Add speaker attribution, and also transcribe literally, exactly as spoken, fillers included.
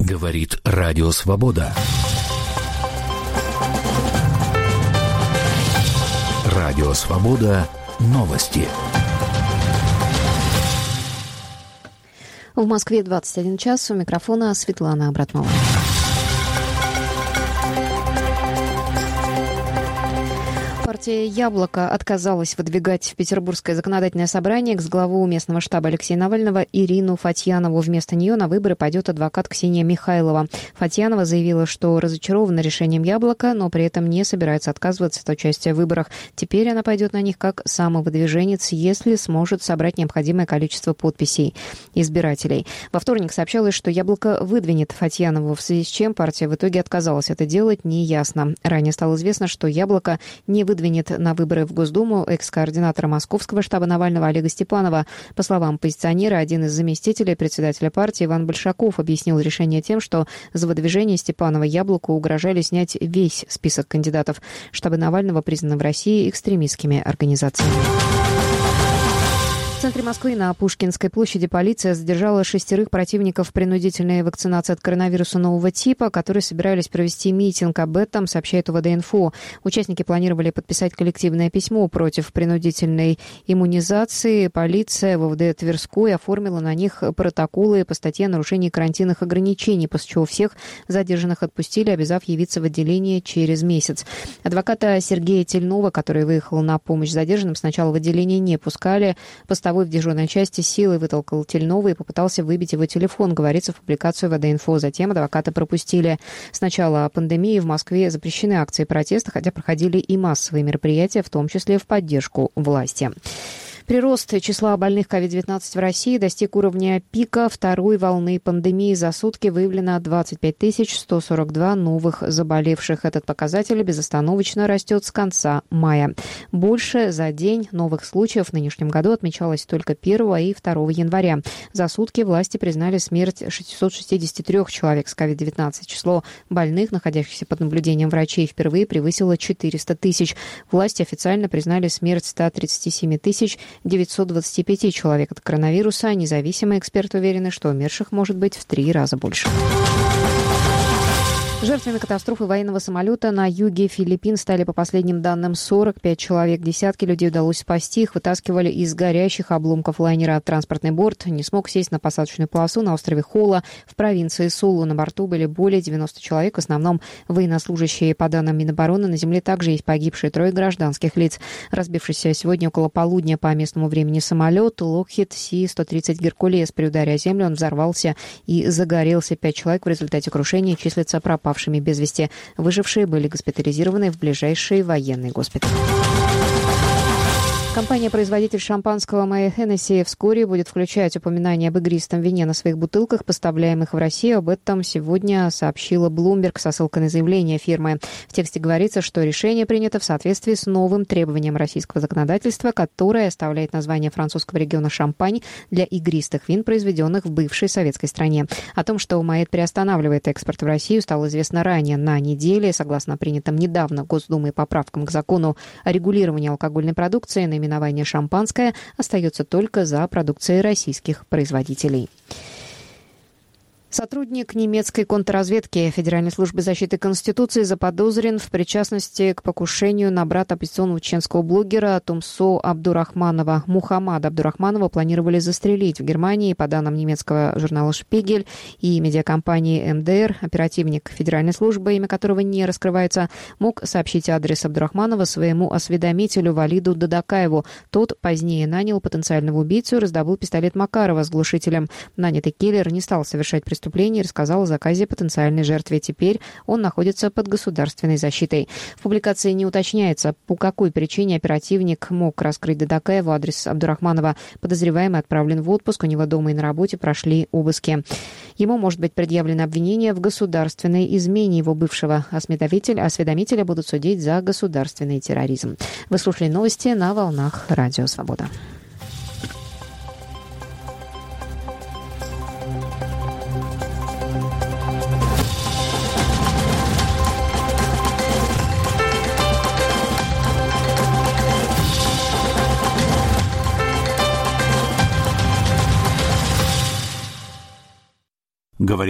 Speaker 1: Говорит Радио Свобода. Радио Свобода. Новости.
Speaker 2: В Москве двадцать один час. У микрофона Светлана Обратнова. Партия «Яблоко» отказалась выдвигать в Петербургское законодательное собрание к главу местного штаба Алексея Навального Ирину Фатьянову. Вместо нее на выборы пойдет адвокат Ксения Михайлова. Фатьянова заявила, что разочарована решением «Яблока», но при этом не собирается отказываться от участия в выборах. Теперь она пойдет на них как самовыдвиженец, если сможет собрать необходимое количество подписей избирателей. Во вторник сообщалось, что «Яблоко» выдвинет Фатьянову, в связи с чем партия в итоге отказалась это делать, неясно. Ранее стало известно, что «Яблоко» не выдвинет на выборы в Госдуму экс-координатора московского штаба Навального Олега Степанова. По словам оппозиционера, один из заместителей председателя партии Иван Большаков объяснил решение тем, что за выдвижение Степанова «Яблоку» угрожали снять весь список кандидатов. Штабы Навального признаны в России экстремистскими организациями. В центре Москвы на Пушкинской площади полиция задержала шестерых противников принудительной вакцинации от коронавируса нового типа, которые собирались провести митинг. Об этом сообщает УВД-инфо. Участники планировали подписать коллективное письмо против принудительной иммунизации. Полиция в УВД Тверской оформила на них протоколы по статье о нарушении карантинных ограничений, после чего всех задержанных отпустили, обязав явиться в отделение через месяц. Адвоката Сергея Тельнова, который выехал на помощь задержанным, сначала в отделение не пускали. Постовой в дежурной части силой вытолкал Тельнова и попытался выбить его телефон, говорится в публикации УВД-инфо. Затем адвоката пропустили. С начала пандемии в Москве запрещены акции протеста, хотя проходили и массовые мероприятия, в том числе в поддержку власти. Прирост числа больных ковид девятнадцать в России достиг уровня пика второй волны пандемии. За сутки выявлено двадцать пять тысяч сто сорок два новых заболевших. Этот показатель безостановочно растет с конца мая. Больше за день новых случаев в нынешнем году отмечалось только первого и второго января. За сутки власти признали смерть шестьсот шестьдесят три человек с ковид девятнадцать. Число больных, находящихся под наблюдением врачей, впервые превысило четыреста тысяч. Власти официально признали смерть ста тридцати семи тысяч девятьсот двадцати пяти человек от коронавируса. Независимые эксперты уверены, что умерших может быть в три раза больше. Жертвами катастрофы военного самолета на юге Филиппин стали, по последним данным, сорок пять человек. Десятки людей удалось спасти. Их вытаскивали из горящих обломков лайнера. Транспортный борт не смог сесть на посадочную полосу на острове Хола в провинции Сулу. На борту были более девяноста человек, в основном военнослужащие. По данным Минобороны, на земле также есть погибшие трое гражданских лиц. Разбившийся сегодня около полудня по местному времени самолет Lockheed Си сто тридцать Геркулес. При ударе о землю он взорвался и загорелся. Пять человек в результате крушения числятся пропавшими без вести. Выжившие были госпитализированы в ближайший военный госпиталь. Компания-производитель шампанского Моët Hennessy вскоре будет включать упоминание об игристом вине на своих бутылках, поставляемых в Россию. Об этом сегодня сообщила Bloomberg со ссылкой на заявление фирмы. В тексте говорится, что решение принято в соответствии с новым требованием российского законодательства, которое оставляет название французского региона Шампань для игристых вин, произведенных в бывшей советской стране. О том, что Моët приостанавливает экспорт в Россию, стало известно ранее на неделе. Согласно принятым недавно Госдумой поправкам к закону о регулировании алкогольной продукции, на наименование «шампанское» остается только за продукцией российских производителей. Сотрудник немецкой контрразведки Федеральной службы защиты Конституции заподозрен в причастности к покушению на брата оппозиционного чеченского блогера Тумсо Абдурахманова. Мухаммада Абдурахманова планировали застрелить в Германии. По данным немецкого журнала «Шпигель» и медиакомпании эм дэ эр, оперативник Федеральной службы, имя которого не раскрывается, мог сообщить адрес Абдурахманова своему осведомителю Валиду Дадакаеву. Тот позднее нанял потенциального убийцу и раздобыл пистолет Макарова с глушителем. Нанятый киллер не стал совершать преступление и рассказал о заказе потенциальной жертве. Теперь он находится под государственной защитой. В публикации не уточняется, по какой причине оперативник мог раскрыть Дадакаеву адрес Абдурахманова. Подозреваемый отправлен в отпуск, у него дома и на работе прошли обыски. Ему может быть предъявлено обвинение в государственной измене. Его бывшего осведомителя, осведомителя будут судить за государственный терроризм. Вы слушали новости на волнах Радио Свобода.